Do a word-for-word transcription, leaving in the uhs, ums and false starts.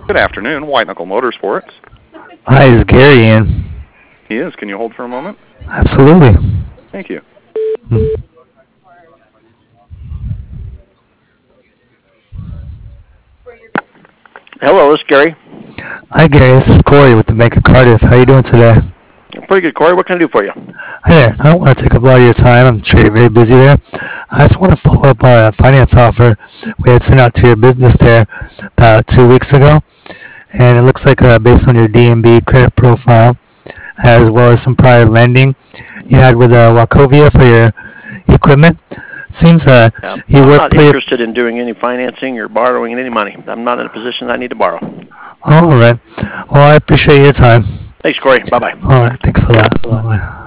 Good afternoon, White Knuckle Motorsports. Hi, is Gary in? He is. Can you hold for a moment? Absolutely. Thank you. Hmm. Hello, this is Gary. Hi, Gary. This is Corey with the Bank of Cardiff. How you doing today? Pretty good, Corey. What can I do for you? Hi there. I don't want to take up a lot of your time. I'm sure you're very busy there. I just want to follow up on a finance offer we had sent out to your business there about two weeks ago. And it looks like uh, based on your D M B credit profile, as well as some prior lending you had with uh, Wachovia for your equipment, seems uh, Yeah, you I'm work not pretty... interested in doing any financing or borrowing any money. I'm not in a position I need to borrow. All right. Well, I appreciate your time. Thanks, Corey. Bye-bye. All right. Thanks a lot. Bye-bye.